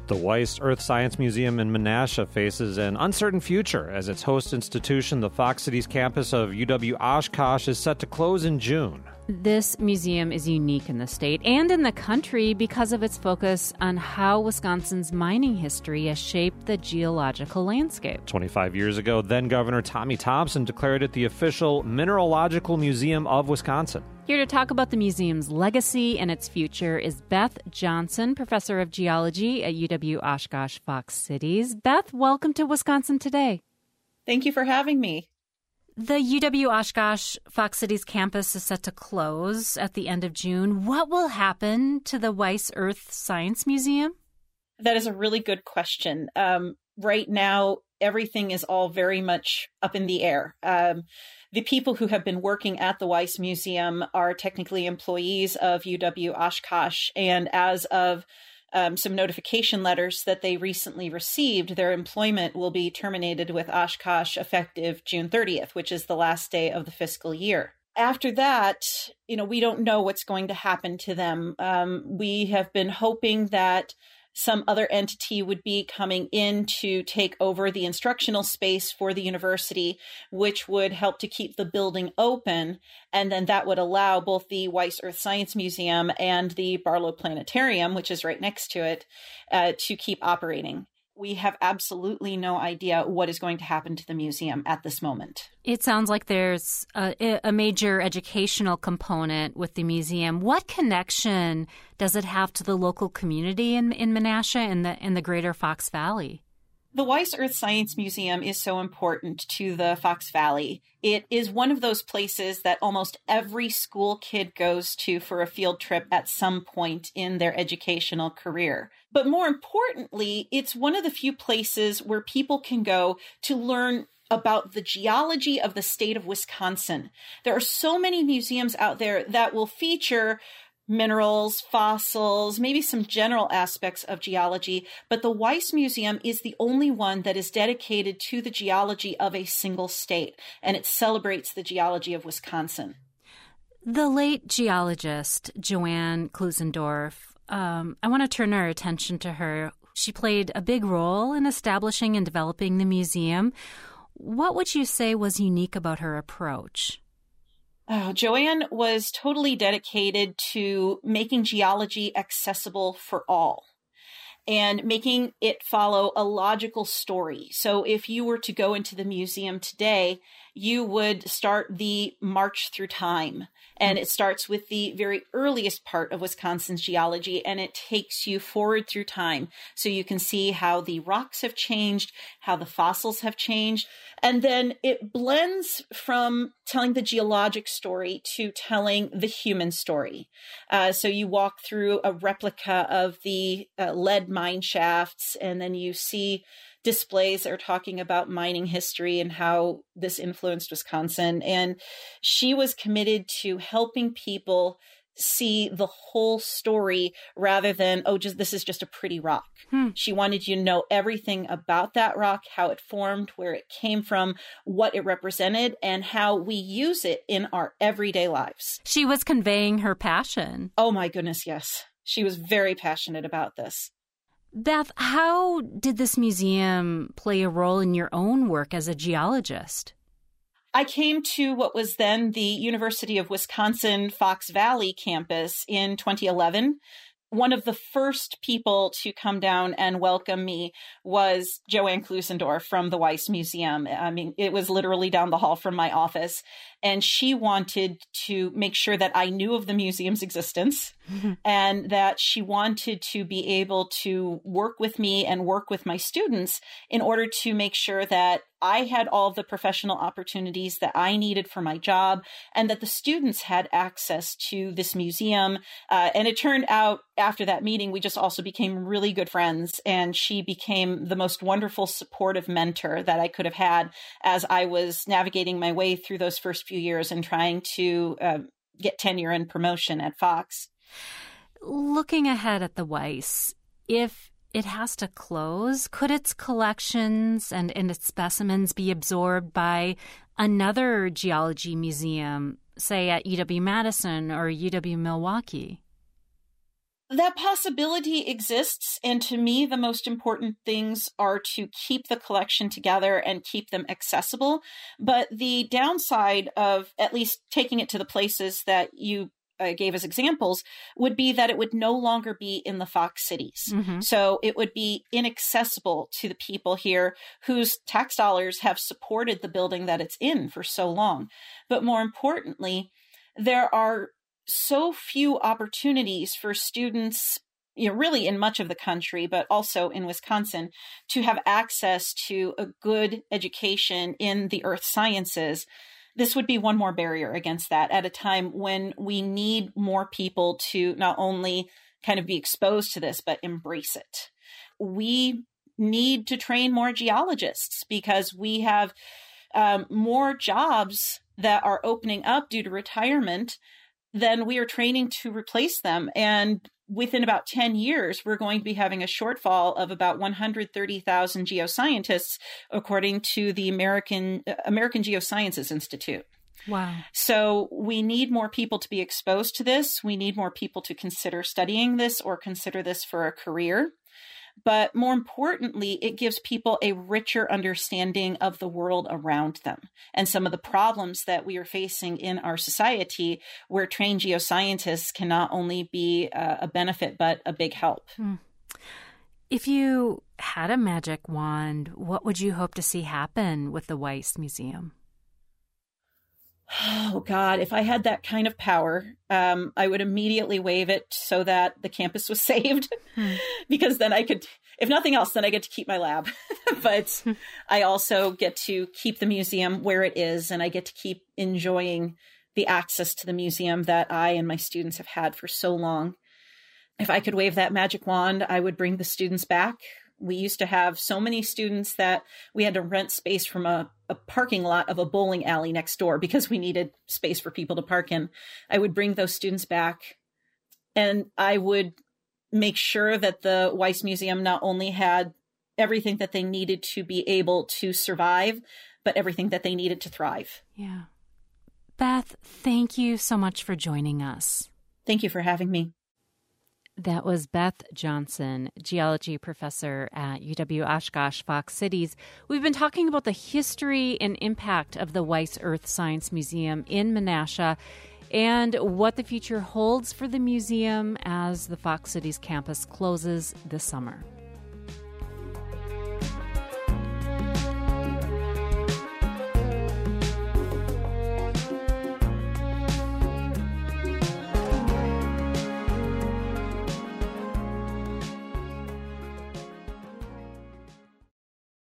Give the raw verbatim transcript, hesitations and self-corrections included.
The Weiss Earth Science Museum in Menasha faces an uncertain future as its host institution, the Fox Cities campus of U W Oshkosh, is set to close in June. This museum is unique in the state and in the country because of its focus on how Wisconsin's mining history has shaped the geological landscape. twenty-five years ago, then-Governor Tommy Thompson declared it the official Mineralogical Museum of Wisconsin. Here to talk about the museum's legacy and its future is Beth Johnson, professor of geology at U W Oshkosh Fox Cities. Beth, welcome to Wisconsin Today. Thank you for having me. The U W Oshkosh Fox Cities campus is set to close at the end of June. What will happen to the Weiss Earth Science Museum? That is a really good question. Um, right now, everything is all very much up in the air. Um, the people who have been working at the Weiss Museum are technically employees of U W Oshkosh, and as of Um, some notification letters that they recently received, their employment will be terminated with Oshkosh effective June thirtieth, which is the last day of the fiscal year. After that, you know, we don't know what's going to happen to them. Um, we have been hoping that some other entity would be coming in to take over the instructional space for the university, which would help to keep the building open. And then that would allow both the Weiss Earth Science Museum and the Barlow Planetarium, which is right next to it, uh, to keep operating. We have absolutely no idea what is going to happen to the museum at this moment. It sounds like there's a, a major educational component with the museum. What connection does it have to the local community in, in Menasha and the, in the greater Fox Valley? The Weiss Earth Science Museum is so important to the Fox Valley. It is one of those places that almost every school kid goes to for a field trip at some point in their educational career. But more importantly, it's one of the few places where people can go to learn about the geology of the state of Wisconsin. There are so many museums out there that will feature minerals, fossils, maybe some general aspects of geology, but the Weiss Museum is the only one that is dedicated to the geology of a single state, and it celebrates the geology of Wisconsin. The late geologist Joanne Klusendorf, um, I want to turn our attention to her. She played a big role in establishing and developing the museum. What would you say was unique about her approach? Oh, Joanne was totally dedicated to making geology accessible for all and making it follow a logical story. So if you were to go into the museum today, you would start the march through time. And it starts with the very earliest part of Wisconsin's geology, and it takes you forward through time. So you can see how the rocks have changed, how the fossils have changed. And then it blends from telling the geologic story to telling the human story. Uh, so you walk through a replica of the uh, lead mine shafts, and then you see displays that are talking about mining history and how this influenced Wisconsin. And she was committed to helping people see the whole story rather than, oh, just this is just a pretty rock. Hmm. She wanted you to know everything about that rock, how it formed, where it came from, what it represented, and how we use it in our everyday lives. She was conveying her passion. Oh, my goodness, yes. She was very passionate about this. Beth, how did this museum play a role in your own work as a geologist? I came to what was then the University of Wisconsin Fox Valley campus in twenty eleven. One of the first people to come down and welcome me was Joanne Klusendorf from the Weiss Museum. I mean, it was literally down the hall from my office. And she wanted to make sure that I knew of the museum's existence mm-hmm. and that she wanted to be able to work with me and work with my students in order to make sure that I had all of the professional opportunities that I needed for my job and that the students had access to this museum. Uh, and it turned out after that meeting, we just also became really good friends. And she became the most wonderful supportive mentor that I could have had as I was navigating my way through those first few years and trying to uh, get tenure and promotion at Fox. Looking ahead at the Weiss, if it has to close, could its collections and, and its specimens be absorbed by another geology museum, say at U W Madison or U W Milwaukee? That possibility exists. And to me, the most important things are to keep the collection together and keep them accessible. But the downside of at least taking it to the places that you uh, gave as examples would be that it would no longer be in the Fox cities. Mm-hmm. So it would be inaccessible to the people here whose tax dollars have supported the building that it's in for so long. But more importantly, there are so few opportunities for students, you know, really in much of the country, but also in Wisconsin, to have access to a good education in the earth sciences. This would be one more barrier against that at a time when we need more people to not only kind of be exposed to this, but embrace it. We need to train more geologists because we have um, more jobs that are opening up due to retirement than we are training to replace them. And within about ten years, we're going to be having a shortfall of about one hundred thirty thousand geoscientists, according to the American uh, American Geosciences Institute. Wow. So we need more people to be exposed to this. We need more people to consider studying this or consider this for a career. But more importantly, it gives people a richer understanding of the world around them and some of the problems that we are facing in our society, where trained geoscientists can not only be a benefit, but a big help. If you had a magic wand, what would you hope to see happen with the Weiss Museum? Oh, God, if I had that kind of power, um, I would immediately wave it so that the campus was saved, hmm. because then I could, if nothing else, then I get to keep my lab. But hmm. I also get to keep the museum where it is, and I get to keep enjoying the access to the museum that I and my students have had for so long. If I could wave that magic wand, I would bring the students back. We used to have so many students that we had to rent space from a, a parking lot of a bowling alley next door because we needed space for people to park in. I would bring those students back, and I would make sure that the Weiss Museum not only had everything that they needed to be able to survive, but everything that they needed to thrive. Yeah. Beth, thank you so much for joining us. Thank you for having me. That was Beth Johnson, geology professor at U W-Oshkosh Fox Cities. We've been talking about the history and impact of the Weiss Earth Science Museum in Menasha and what the future holds for the museum as the Fox Cities campus closes this summer.